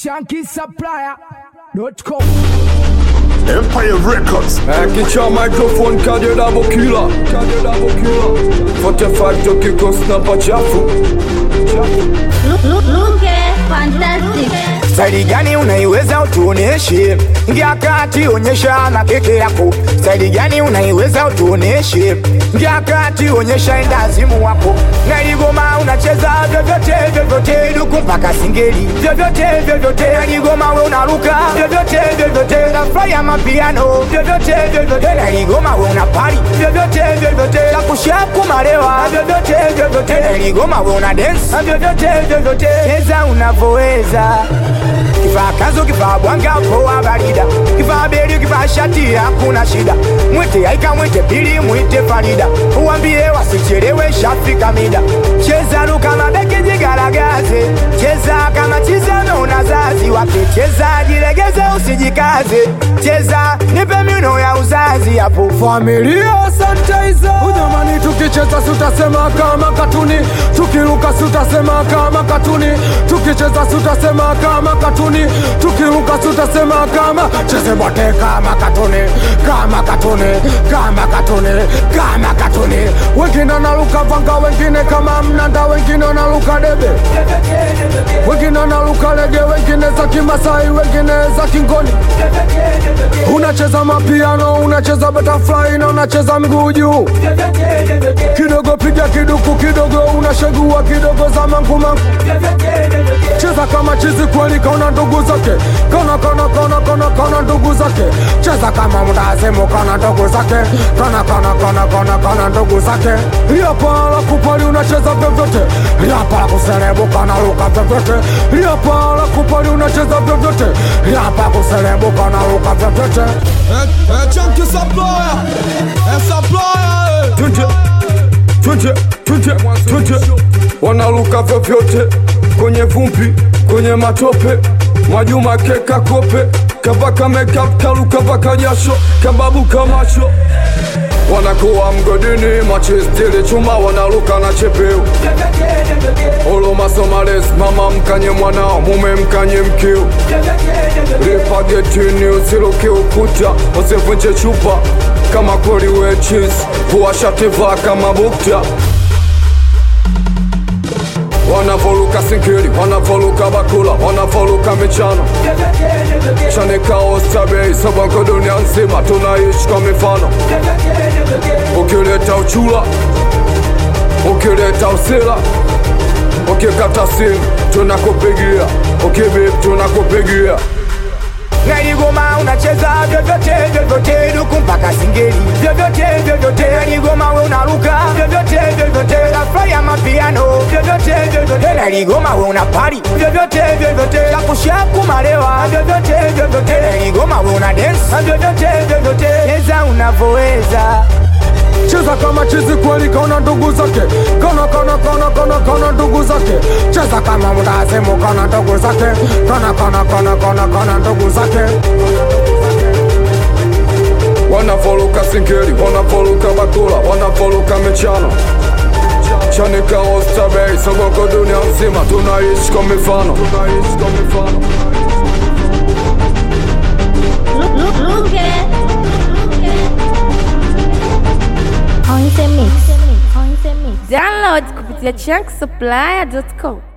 ShankySupplier.com. Empire Records. Kicha microphone Kadia Double Killer. 45 toki snapa chafu. Look fantastic. Staili gani unaiweza utuoneshe? Ingia kati onyesha na keke yako. Staili gani unaiweza utuoneshe? Ingia kati onyesha endazimu wako. Na ligoma unacheza vyovyote duku mpaka singeli. Vyovyote na ligoma we unaruka. Vyovyote na fly ya mapiano. Vyovyote na ligoma we unapari. Vyovyote shaku malewa. Vyovyote na ligoma we una dance. Vyovyote cheza unavoweza. Kifaa kazo kifaa bwanga poa barida. Kifaa beli kifaa shati hakuna shida. Mwite haika mwite pili mwite farida. Uambie wasichelewe shafika mida. Cheza luka mabeke jigaragaze. Cheza kama chizano unazazi wake. Cheza jilegeze usijikaze. Cheza nipe mino ya uzazi hapo. Familia sanitizer. Ujamani tukicheza sutasema kama katuni. Tukiruka sutasema kama katuni. Tukicheza sutasema kama katuni. Tukiruka sutasema kama cheze bote kama katuni. Kama katuni. Wengine wanaruka vanga, wengine kama mnanda, wengine wanaruka debe. Wengine wanaruka lege, wengine za kimasai, wengine za kingoni. Unacheza mapiano, unacheza butterfly na unacheza miguu juu. Kidogo piga kiduku, kidogo unashagua, kidogo za mangu. Cheza kama chizi kweli kaona ndugu zake. Kaona ndugu zake. Cheza kama mdazimu kaona ndugu zake. Kaona ndugu zake. Liapa la kupali unacheza vyovyote. Liapa la kuserebuka na luka vyovyote. Liapa la kupali unacheza vyovyote. Liapa kuserebuka na luka vyovyote. Chunky Supplier. Tunje wanaruka vyovyote. Kwenye vumbi, kwenye matope. Majuma keka kope. Kabaka makeup karuka baka jasho. Kababu kamasho. Wanakuwa mgodini, machistili chuma wanaruka na chepeo. Olo masomales, mama mkanye mwanao, mume mkanye mkeo. Ripa getini usiruke ukuta, usivunje chupa. Kama kweli we cheese, huwashativa kama bukta. Wanavoruka sinkili, wanavoruka bakula, wanavoruka michano. Chanika ostabei, sabanko dunia nzima, tunaishi kwa mifano. Ukileta uchula, ukileta usila. Ukikata simu, tunakupigia. Ukibip, tunakupigia. Na ligoma unacheza vyovyote duku mpaka singeli. Vyovyote na ligoma we unaruka. Vyovyote na fly ya mapiano. Vyovyote na ligoma we unapari. Vyovyote shaku malewa. Vyovyote na ligoma we una dance. Vyovyote cheza unavoweza. Cheza kama chizi kweli kaona ndugu zake. Kaona ndugu zake. Cheza kama mdazimu kaona ndugu zake. Kaona ndugu zake. Wanavoruka sinkeli, wanavoruka bakula, wanavoruka michano. Chanika ostabei, sogoko dunia nzima, tunaishi kwa mifano. Look on the mix. Download kupitia ShankySupplier.com.